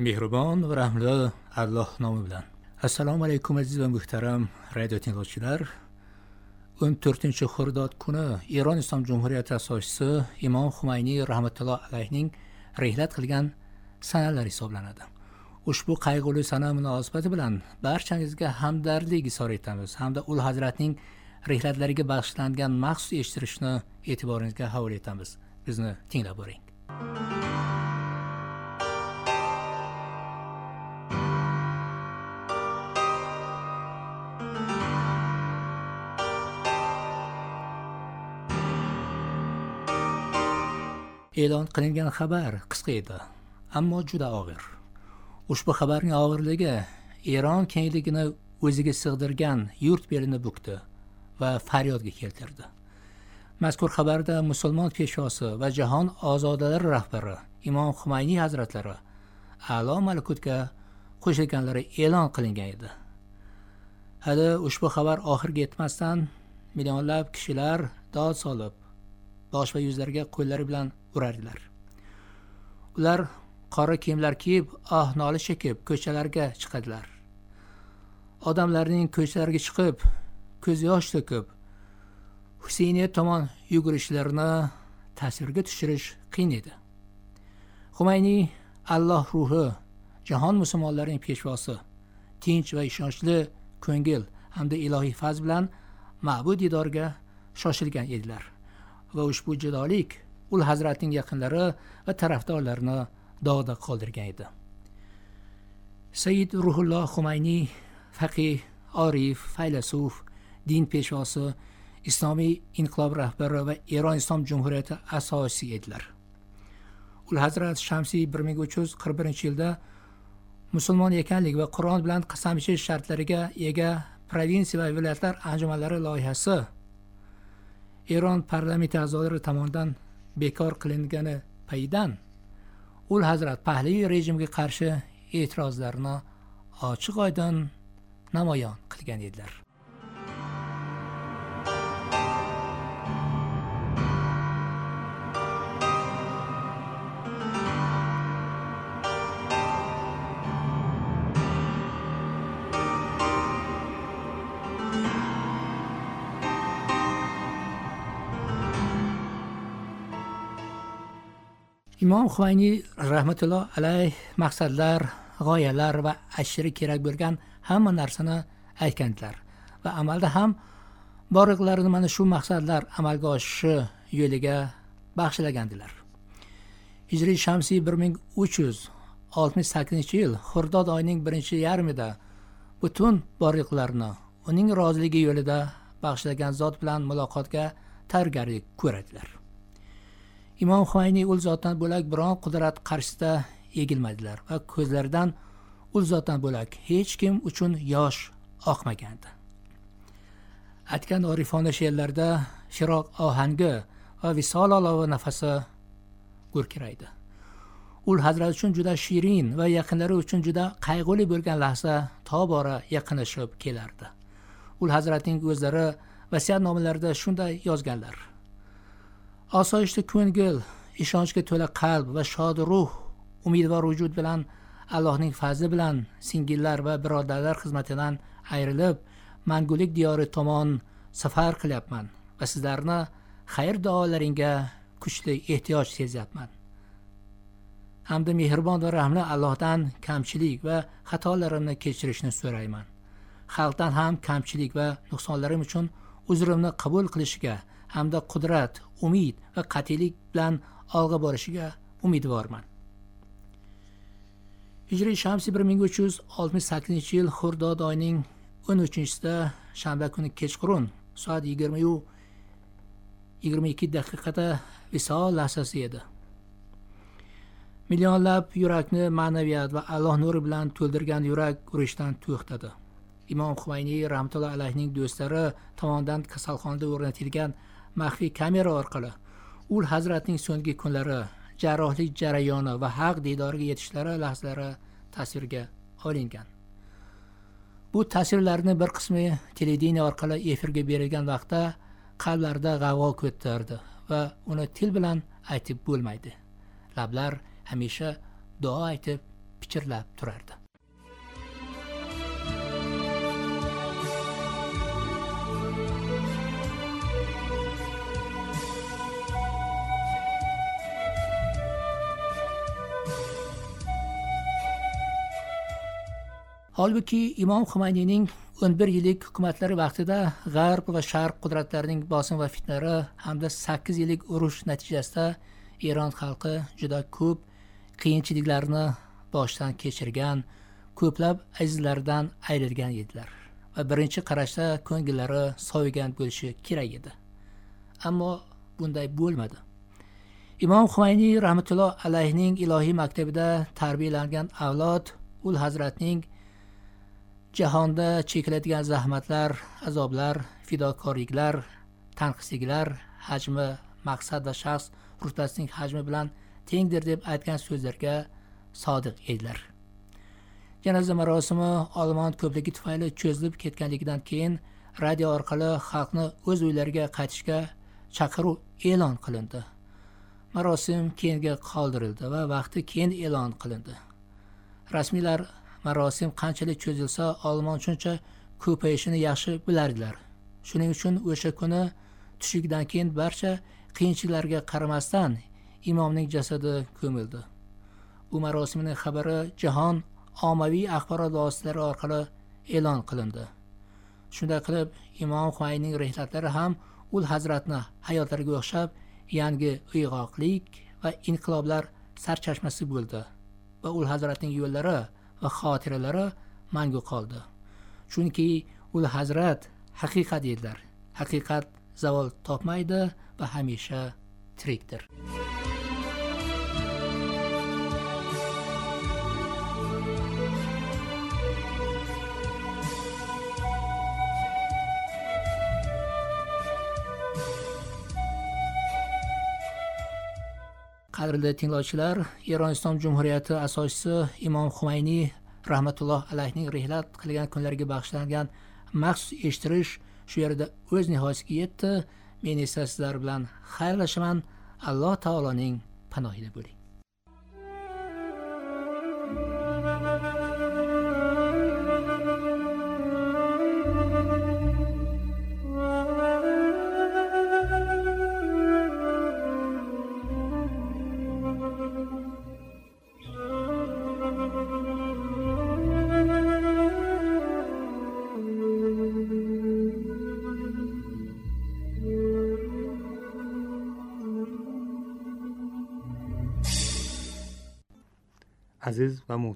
mehribon va rahmli Alloh nomi bilan. Assalomu alaykum aziz va muhtaram radio tinglovchilar. 14-Xordod kuni Eron Islom Jumhuriyati asoschisi Imom Xumayniy rahmatulloh alayhining rihlat qilgan sanalari hisoblanadi. Ushbu qayg'uli sana munosabati bilan barchangizga hamdardlik izhor etamiz hamda ul hazratning rihlatlariga bag'ishlangan maxsus eshittirishni e'tiboringizga havola etamiz. Bizni tinglab boring. E'lon qilingan xabar qisqa edi, ammo juda og'ir. Ushbu xabarning og'irligi Eron kengligini o'ziga sig'dirgan yurt belini bukdi va faryodga keltirdi. Mazkur xabarda musulmon peshvosi va jahon ozodalari rahbari Imom Xumayniy hazratlari a'lo malakutga qo'shilganlari e'lon qilingan edi. Hali ushbu xabar oxirga yetmasdan millionlab kishilar dod solib, bosh va yuzlariga qo'llari bilan urardilar. Ular qora kiyimlar kiyib, nola chekib ko'chalarga chiqadilar. Odamlarning ko'chalarga chiqib, ko'z yosh to'kib, Husayniyat tomon yugurishlarini tasvirga tushirish qiyin edi. Xumayniy Alloh ruhi, jahon musulmonlarining peshvosi, tinch va ishonchli ko'ngil hamda ilohiy fazl bilan ma'bud didorga shoshilgan edilar. Va ushbu judolik ul hazratning yaqinlari va tarafdorlarini dog'da qoldirgan edi. Sayyid Ruhulloh Xumayniy faqih, orif, faylasuf, din peshvosi, islomiy inqilob rahbari va Eron Islom Jumhuriyati asoschisi edilar. Ul hazrat Shamsiy 1341-yilda musulmon ekanlik va Qur'on bilan qasam ichish shartlariga ega provinsiya va viloyatlar anjumanlari loyihasi Eron parlamenti a'zolari tomonidan bekor qilingani paydan ul hazrat Pahlaviy rejimga qarshi e'tirozlarini ochiq-oydin namoyon qilgan edilar. Imom Xumayniy rahmatulloh alayh maqsadlar, g'oyalar va ashri kerak bo'lgan hamma narsani aytgandilar va amalda ham borliqlarini mana shu maqsadlar amalga oshishi yo'liga bag'ishlagandilar. Hijriy Shamsiy 1368-yil Xordod oyining 1-yarmida butun borliqlarini uning roziligi yo'lida bag'ishlagan zot bilan muloqotga tayyorgarlik ko'radilar. Imom Xumayniy ul zotdan bo'lak biron qudrat qarshisida egilmadilar va ko'zlaridan ul zotdan bo'lak hech kim uchun yosh oqmagandi. Aytgan orifona she'rlarda shiroq ohangi va visol olovi nafasi gurkiraydi. Ul hazrat uchun juda shirin va yaqinlari uchun juda qayg'uli bo'lgan lahza tobora yaqinlashib kelardi. Ul hazratning o'zlari vasiyatnomalarida shunday yozganlar: osoyishta ko'ngil, ishonchga to'la qalb va shod ruh, umidvor vujud bilan Allohning fazli bilan singillar va birodarlar xizmatidan ayrilib, mangulik diyori tomon safar qilyapman va sizlarni xayr duolaringga kuchli ehtiyoj sezyapman. Hamda mehribon va rahmli Allohdan kamchilik va xatolarimni kechirishni so'rayman. Xalqdan ham kamchilik va nuqsonlarim uchun uzrimni qabul qilishiga hamda qudrat, umid va qat'iylik bilan olg'a borishiga umidvorman. Hijriy Shamsiy 1368-yil Xordod oyining 13-sida shanba kuni kechqurun soat 20:22 visol lahzasi edi. Millionlab yurakni ma'naviyat va Alloh nuri bilan to'ldirgan yurak urishdan to'xtadi. Imom Xumayniy rahmatulloh alayhining do'stlari tomonidan kasalxonada o'rnatilgan maxfiy kamera orqali ul hazratning so'nggi kunlari, jarrohlik jarayoni va haq didoriga yetishlari lahzalari tasvirga olingan. Bu tasvirlarni bir qismi televideniya orqali efirga berilgan vaqtda qalblarda g'avg'o ko'tardi va uni til bilan aytib bo'lmaydi. Lablar hamisha duo aytib pichirlab turardi. Holbuki Imom Xumayniyning 11 yillik hukumatlari vaqtida G'arb va Sharq qudratlarining bosim va fitnalari hamda 8 yillik urush natijasida Eron xalqi juda ko'p qiyinchiliklarni boshdan kechirgan, ko'plab azizlaridan ayrilgan edilar va birinchi qarashda ko'ngillari sovigan bo'lishi kerak edi. Ammo bunday bo'lmadi. Imom Xumayniy rahmatulloh alayhining ilohiy maktabida tarbiyalangan avlod ul hazratning jahonda chekiladigan zahmatlar, azoblar, fidokorliklar, tanqisliklar hajmi, maqsad va shaxs rutbasining hajmi bilan tengdir deb aytgan so'zlarga sodiq edilar. Janoza marosimi olomon ko'pligi tufayli cho'zilib ketganligidan keyin radio orqali xalqni o'z uylariga qaytishga chaqiruv e'lon qilindi. Marosim keyinga qoldirildi va vaqti keyin e'lon qilindi. Rasmiylar marosim qanchalik cho'zilsa, olomon shuncha ko'payishini yaxshi bilardilar. Shuning uchun o'sha kuni tushlikdan keyin barcha qiyinchiliklarga qaramasdan imomning jasadi ko'mildi. Bu marosimning xabari jahon ommaviy axborot vositalari orqali e'lon qilindi. Shunday qilib, Imom Xumayniyning rihlatlari ham ul hazratni hayotlariga o'xshab yangi uyg'oqlik va inqiloblar sarchashmasi bo'ldi va ul hazratning yo'llari va xotiralari mangu qoldi. Chunki ul hazrat haqiqat edilar. Haqiqat zavol topmaydi va hamisha tirikdir. Qadrli tinglovchilar, Eron Islom Jumhuriyati asoschisi Imom Xumayniy rahmatulloh alayhining rihlat qilgan kunlariga bag'ishlangan maxsus eshittirish shu yerda o'z nihoyasiga yetdi. Men esa sizlar bilan xayrlashaman. Alloh taoloning panohida bo'ling. aziz va